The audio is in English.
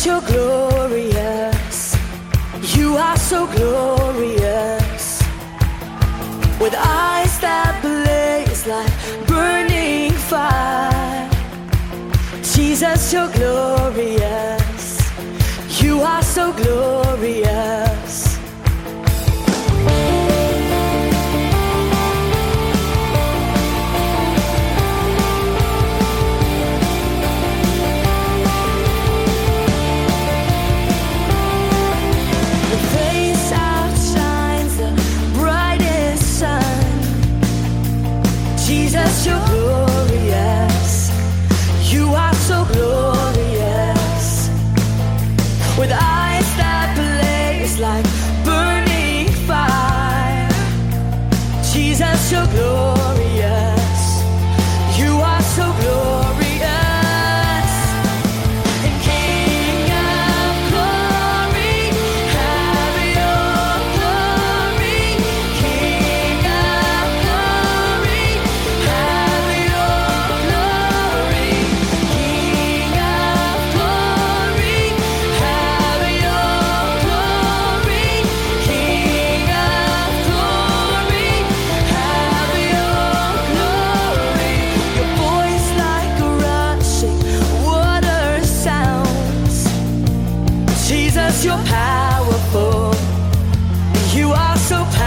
you're glorious. You are so glorious. With eyes that blaze like burning fire. Jesus, you're glorious. You are so glorious. Jesus, you're glorious. You are so glorious. With eyes that blaze like burning fire. Jesus, you're glorious. You are so glorious. And King of glory, have your glory. King of glory, have your glory. King of glory, have your glory. King of glory, have your glory. Your voice like a rushing water sounds. Jesus, you're powerful. You are so powerful.